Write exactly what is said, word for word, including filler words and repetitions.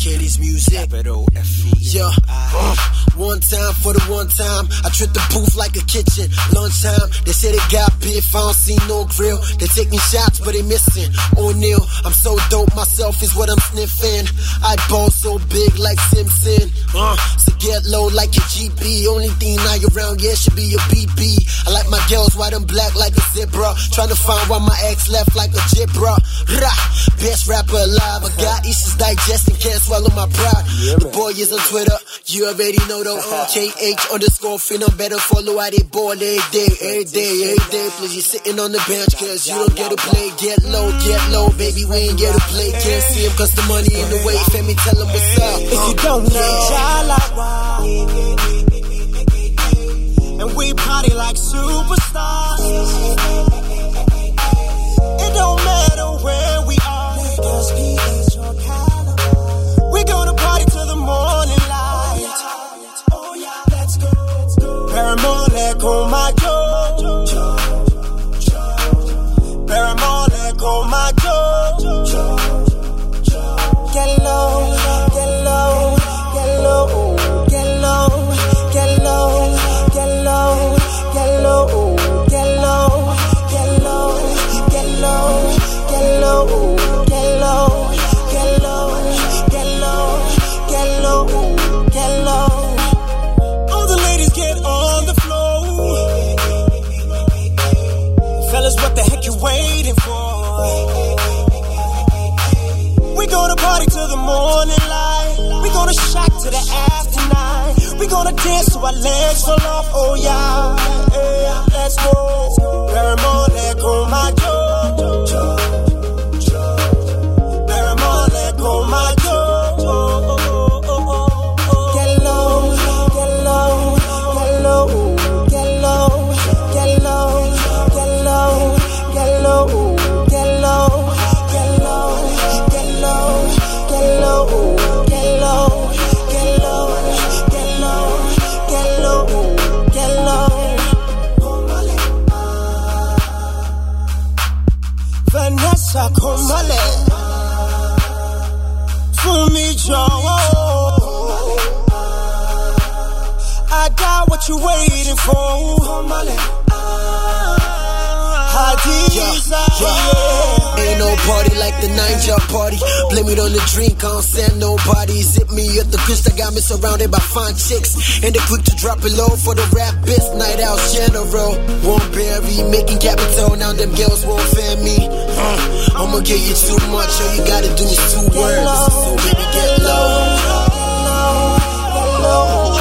Kelly's music. Yeah, uh, one time for the one time. I trip the booth like a kitchen. Lunchtime, they say they got beef, I don't see no grill. They taking shots, but they missing. O'Neal, I'm so dope, myself is what I'm sniffing. I ball so big like Simpson. Uh, so get low like your G P. Only thing I around, yeah, should be your B B. I like my girls white and black like a zebra. Trying to find why my ex left like a gibra. Rah, best rapper alive. I got issues digesting, can't swallow my pride. Yeah, the boy is on Twitter, you already know though. K H underscore finna better follow how they ball every day, every day, every day. Please, you sitting on the bench cause you don't get to play. Get low, get low, baby, we ain't get to play. Can't see him cause the money in the way. Femi, tell him what's up. If you don't know, Jala, and we party like superstars. It don't matter where we are. We gonna party till the morning light. Oh yeah, let's go, let's go. Paramore, let go my Joe. Paramore, let go my Joe. Get low, get low, get low, get low, get low, get low, get low, get low, get low, get low, get low, get low, get low, get low, get low, get low. All the ladies get on the floor. Fellas, what the heck you waiting for? We gonna party till the morning light. We gonna shack to the after night. We gonna dance till our legs fall off. Oh yeah, yeah, let's go. Paramore, let go my Joe. Paramore, let go my Joe. Get low, get low, get low, get low, get low, get low, get low, get low, get low, get low, get low, get low, get low, get low, get low, get low. Vanessa Komale, Fumi Joe. I got what you waiting for. Yeah, yeah. Ain't no party like the nine-job party. Blame it on the drink, I don't send nobody. Zip me at the Chris, I got me surrounded by fine chicks. And they quick to drop it low for the rap bits. Night out general, won't bury. Making capital, now them girls won't fan me. uh, I'ma give you too much, all you gotta do is two words. So baby, get low, get low, get low.